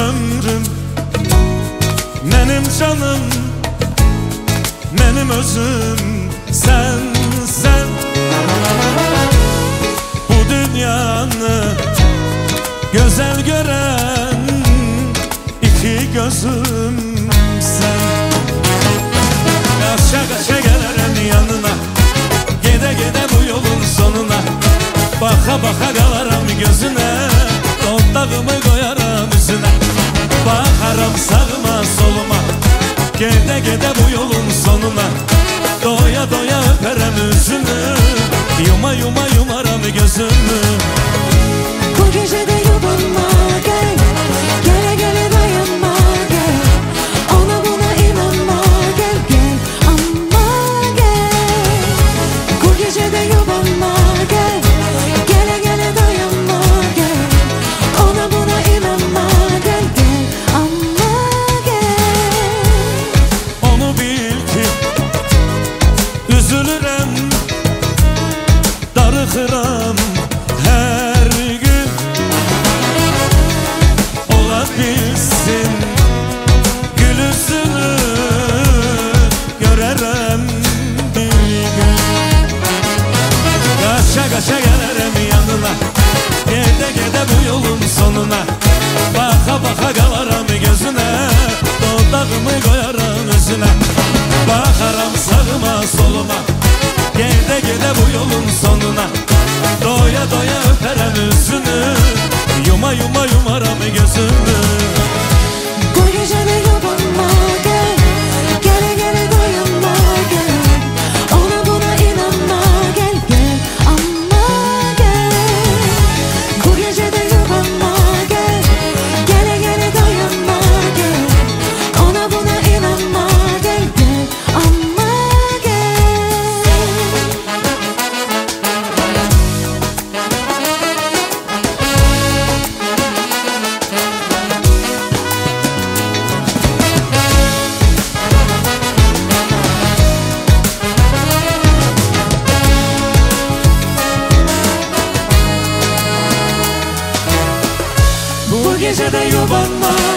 ömrüm, benim canım, benim özüm sen, sen. Bu dünyanı güzel gören iki gözüm sen. Kaça kaça gelirim yanına, gide gide bu yolun sonuna. Baka baka kalarım gözüne, dodağımı koyarım üstüne. Bakarım sağıma soluma, gide gide bu yolun sonuna. Doya doya öperim yüzünü, yuma yuma yumarım gözümü. Bu gece de yubanma gel, gele gele dayanma gel. Ona buna inanma gel, gel ama gel. Bu gece de yubanma gel, gele gele dayanma gel. Ona buna inanma gel, gel ama gel. Onu bil ki üzülürüm, darıxıram her gün. Ola bilsin gülüsünü görərəm bir gün. Kaça kaça gelirim yanına, gede gede bu yolun sonuna. Baka baka kalarım gözüne, dodağımı koyarım üstüne. Bakarım sağıma soluma, gede gede bu yolun sonuna. Doya doya öperim üstünü, yuma yuma yumarım gözümü. Bu gece de yubanma gel, gele gele dayanma gel. Ona buna inanma gel, gel ama gel. Bu gece de yubanma gel, gele gele dayanma gel. Ona buna inanma gel, gel ama gel. Bu gece de yubanma